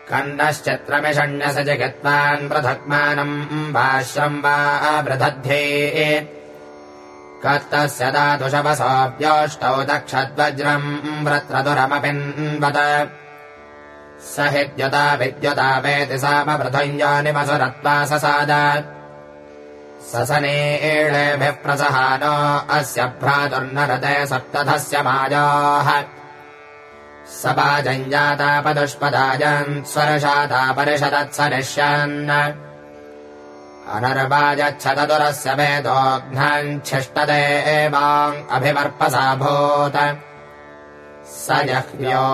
कन्नश्चित्रमिषण्यस जगत्वान् पृथक्मानम् वाश्रम् वा बृधध्ये कत्तस्य दातुषवसोऽप्योष्टौ दक्षद्वज्रम् वृत्रदुरमपिन्वत स हिद्युता विद्युता वेति सामवृथञ्जानिमसुरत्वा ससाद ससनेळेभिः प्रसहानो अस्य भ्रातुर्नरते सप्तधस्य माजाः सपाजञ्जातापदुष्पदाजन् स्वरशाता परिषदत्सरिष्यन् अनर्वाजच्छतदुरस्य वेदोघ्नाञ्छिष्टदे एवाम् अभिवर्पसा भूत स जह्व्यो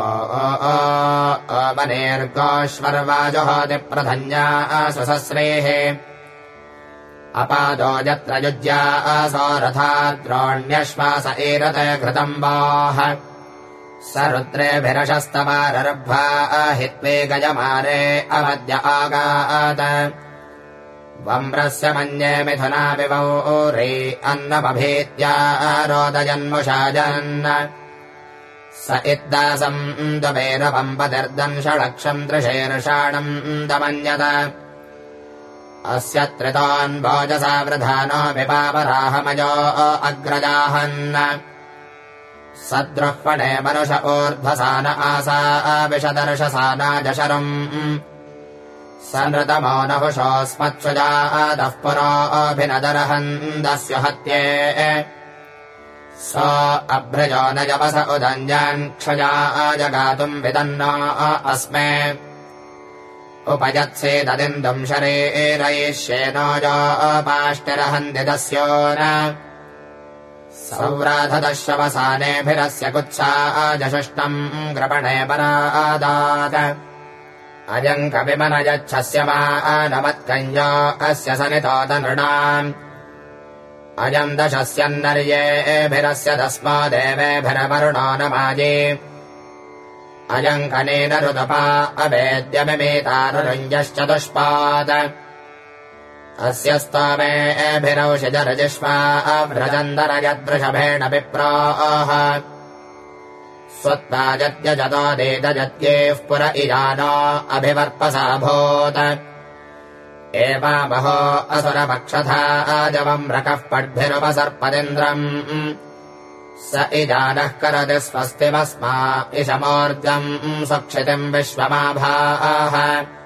वनेर्गोश्वर्वाजहोति प्रधन्या स्वसस्रेः अपादो यत्र युज्या असो रथाद्रोण्यश्वास ईरते घृतम् वाह स रुद्रेभिरशस्तवारर्भा हित्वे गजमारे अवद्य आगात वम्रस्य मन्ये मिथुना विवौरे अन्नमभीत्या रोदजन्मुषाजन् स इद्दासम् द्ववेरवम्पतिर्दन् षडक्षम् त्रिशेर्षाणम् दमन्यत अस्य त्रितान् भोजसा वृधानो विपापराहमयो अग्रजाहन् सद्रुह्वणे मनुष ऊर्ध्वसान आसा विशदर्शसानाजशरम् स नृतमो नहुषोऽस्मत्सुजातः पुरोऽभिनदरहन्दस्य हत्ये स अभ्रजो न जपस उदञ्जान् क्षजा जगातुम् विदन्नो अस्मे उपजत्सेददिन्दुम् शरीरयिष्येनो योपाष्टिरहन्दिदस्यो न सौराधदश्यवसानेभिरस्य कुत्साजषुष्टम् कृपणे परादात् अजम् कविमनयच्छस्य मानवत्कञ्जो अस्य सनितोतनृणाम् अजम् दशस्यन्नर्येभिरस्य तस्मो देवेभिरवरुणो न माजे अजम् कनेन रुदपा अवेद्यमिमेतारुञ्जश्चतुष्पात् अस्य स्तोमेभिरौषिजरजिष्मा व्रजन्दरयद्वृषभेण विप्रोः स्वत्ताजत्यजतो देदजत्येः पुर इजानो अभिवर्पसा भूत एवामहो असुरपक्षथा आजवम् रकः पड्भिरुपसर्पदिन्द्रम् स इजानः करति स्वस्तिमस्मा इषमोर्जम् सुक्षितिम् विश्वमाभाः